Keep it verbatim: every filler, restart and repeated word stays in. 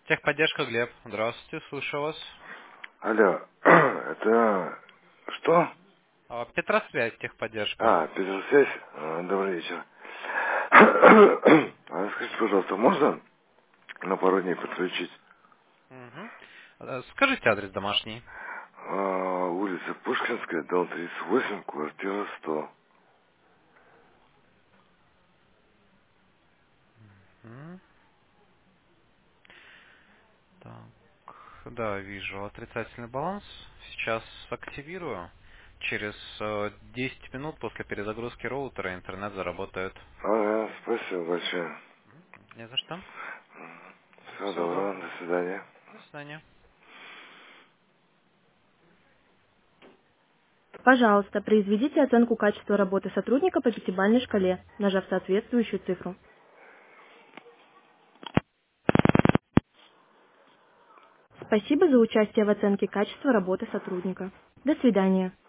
Техподдержка, Глеб. Здравствуйте, слушаю вас. Алло, это что? А, Петросвязь, техподдержка. А, Петросвязь. А, Добрый вечер. А скажите, пожалуйста, можно на пару дней подключить? Мгм. Э, Скажите адрес домашний. А, улица Пушкинская, дом тридцать восемь, квартира сто. М, Так, да, вижу отрицательный баланс. Сейчас активирую. Через э, десять минут после перезагрузки роутера интернет заработает. Ага, спасибо большое. Не за что. Всего Всего доброго, доброго. до свидания. До свидания. Пожалуйста, произведите оценку качества работы сотрудника по пятибалльной шкале, нажав соответствующую цифру. Спасибо за участие в оценке качества работы сотрудника. До свидания.